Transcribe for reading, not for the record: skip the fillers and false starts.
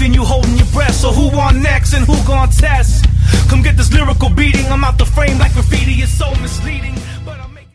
and you holding your breath. So who on next and who gon' test? Come get this lyrical beating, I'm out the frame like graffiti, it's so misleading.